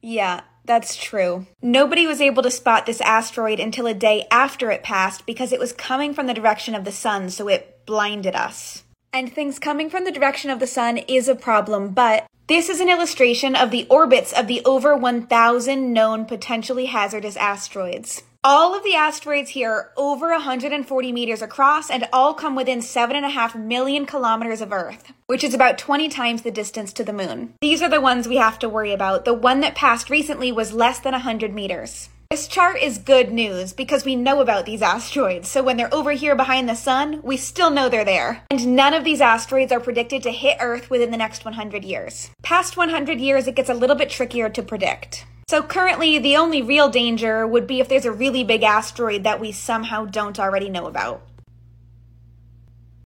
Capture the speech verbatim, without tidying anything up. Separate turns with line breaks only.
Yeah, that's true. Nobody was able to spot this asteroid until a day after it passed because it was coming from the direction of the sun, so it blinded us. And things coming from the direction of the sun is a problem, but this is an illustration of the orbits of the over one thousand known potentially hazardous asteroids. All of the asteroids here are over one hundred forty meters across and all come within seven point five million kilometers of Earth, which is about twenty times the distance to the moon. These are the ones we have to worry about. The one that passed recently was less than one hundred meters. This chart is good news because we know about these asteroids, so when they're over here behind the sun, we still know they're there. And none of these asteroids are predicted to hit Earth within the next one hundred years. Past one hundred years, it gets a little bit trickier to predict. So currently, the only real danger would be if there's a really big asteroid that we somehow don't already know about.